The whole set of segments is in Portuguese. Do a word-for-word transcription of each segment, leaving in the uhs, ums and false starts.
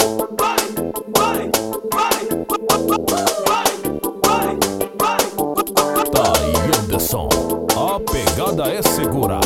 Tá aí, Anderson, a pegada é segura.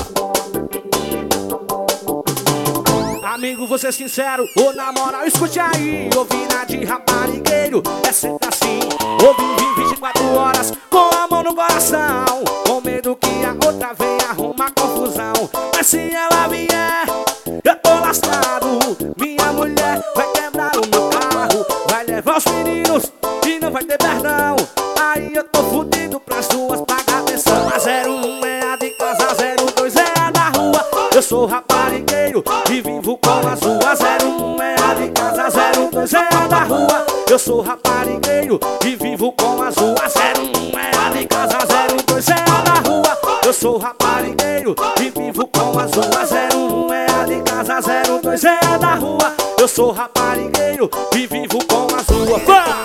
Amigo, vou ser sincero, ou na moral, escute aí. Ouvina de raparigueiro, é sempre assim. Ouvi vinte e quatro horas com a mão no coração, com medo que a outra venha arrumar confusão. Mas se ela vier, eu tô lascado. Minha mulher vai quebrar o meu carro, vai levar os meninos e não vai ter perdão. Aí eu tô fudido pras duas, pagar atenção. A zero um é a de casa, zero dois é a da rua. Eu sou raparigueiro e vivo com as ruas. Zero um é a de casa, zero dois é a da rua. Eu sou raparigueiro e vivo com as ruas. Zero um é a de casa, zero dois é a da rua. Eu sou raparigueiro e vivo com as ruas. Zero um é a de casa, zero dois é a da rua. Eu sou raparigueiro e vivo com as ruas. Vá!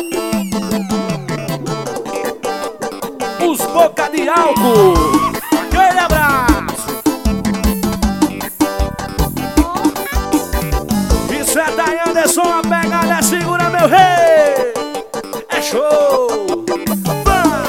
Os boca de álcool. Aquele abraço. Isso é Daí Anderson, a pegada é segura, meu rei. É show. Vá!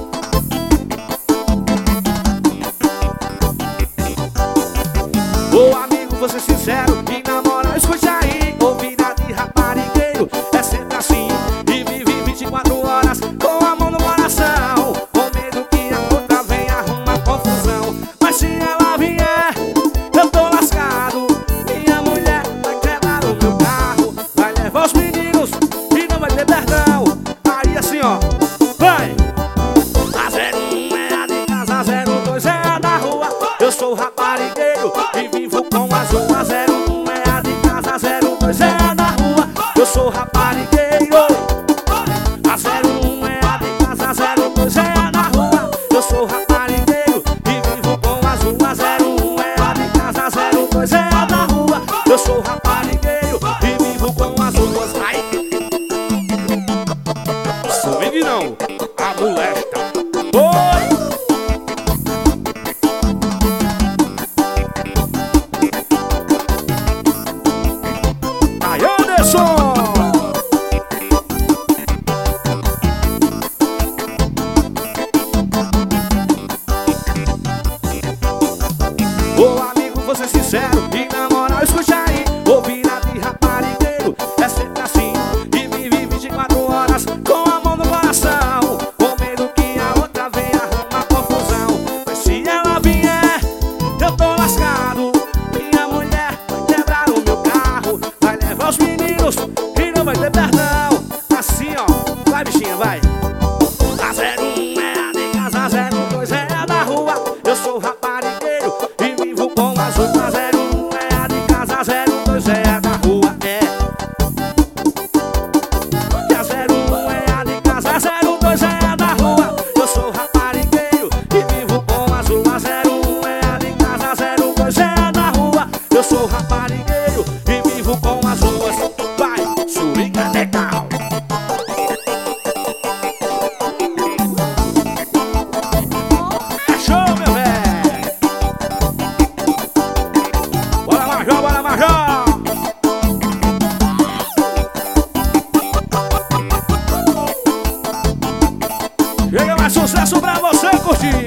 Ô amigo, vou ser sincero e na moral, escute aí. Ouvida de raparigueiro, é sempre assim. E vive vinte e quatro horas com a mão no coração, com medo que a outra venha arrumar confusão. Mas se ela vier, eu tô lascado. Minha mulher vai quebrar o meu carro, vai levar os meninos e não vai ter perdão. Aí assim ó, vai! A zero um é a de casa, zero dois é a da rua. Eu sou raparigueiro e vivo com as ruas. Zero um é a de casa, zero dois é a da rua. Eu sou raparigueiro. A zero um é a de casa, zero dois é a da rua. Eu sou raparigueiro e vivo com as ruas. Zero um é a de casa, zero dois é a da rua. Eu sou raparigueiro e vivo com as ruas. Ai! Swing não, a molesta. Oi! Aí, Anderson! Ô amigo, vou ser sincero e na moral, escute aí. Ouvida de raparigueiro, é sempre assim. E vive vinte e quatro horas com a mão no coração, com medo que a outra venha arrumar confusão. Mas se ela vier, eu tô lascado. Minha mulher vai quebrar o meu carro, vai levar os meninos e não vai ter perdão. Assim ó, vai bichinha, vai. A zero um é a de casa, zero dois é a da rua. Eu sou raparigueiro e vivo com as ruas. Zero um é a de casa, zero dois é a da rua. É. E a zero um é a de casa, zero dois é a da rua. Eu sou raparigueiro e vivo com as ruas. Zero um é a de casa, zero dois é a da rua. Eu sou raparigueiro e vivo com as ruas. Vai, swinga legal. É show, meu velho. Bora, Major, bora, Major. Chega mais sucesso pra você curtir.